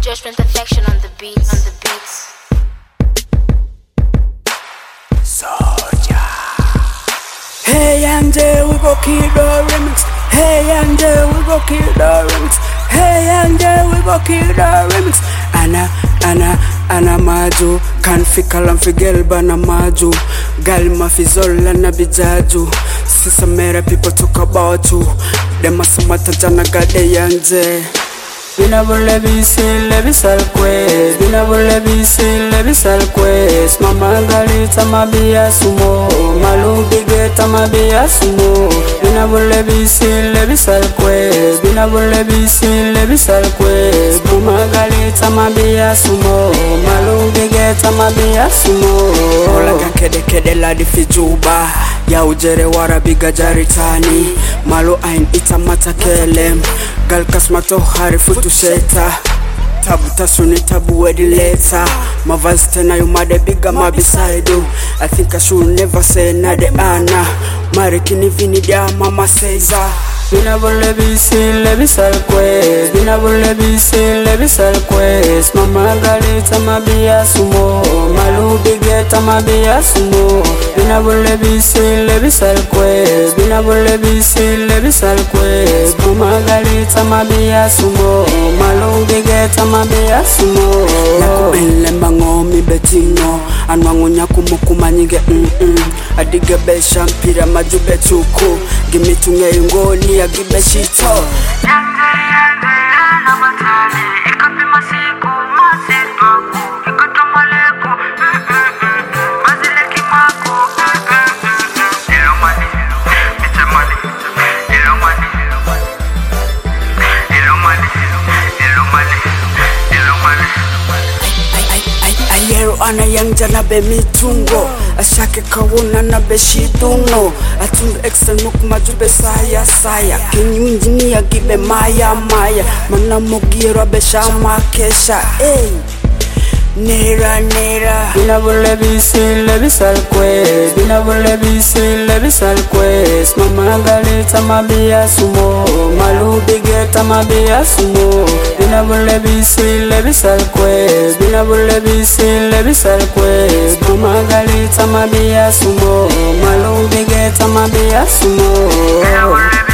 Judgment Affection on the beats. Soldier. Hey and we go kill the remix. Hey and we go kill the remix. Hey and we go kill the remix. Ana maju kan fikala mfigel bana maju gal mafizola na bijaju sisa mera people talk about you dem asumata jana gade yanje bina bole bisi lebisal quest bina bole bisi lebisal quest mama galita mabia sumo malu bigeta mabia sumo bina bole bisi lebisal quest bina bole bisi lebisal quest mama galita mabia sumo malu bigeta mabia sumo ola gankede kede la di fijuba ya ujere wara biga jaritani malu ain itamata kelem gal kasmato harifu tusheta tabu tasuni tabu wedi later mavazi tena yumade biga mabisaidu I think I should never say nade ana marikini vini dia mama seiza bina bole bisi lebisal quest bina bole bisi lebisal quest mama galita mabia sumo malu bigeta mabia sumo bina bole bisi lebisal quest bina bole bisi lebisal quest mama galita mabia sumo malu bigeta mabia sumo nakubele mangomi betingo anwangunya kumukumanyige adige besha mpira majube chuku gimitunge ngoni ya gibe shito ana yang jana be mitungo ashake kawuna na be shitungo atunga excel mukuma jube saya kinyunjini ya gibe maya mana mugira be shama kesha nera bina bole bisi lebisal quest bina bole bisi lebisal quest mama galita mabia sumo malu bigeta mabia sumo bina bole bisi lebisal quest bina bole bisi lebisal quest mama galita mabia sumo malu bigeta mabia sumo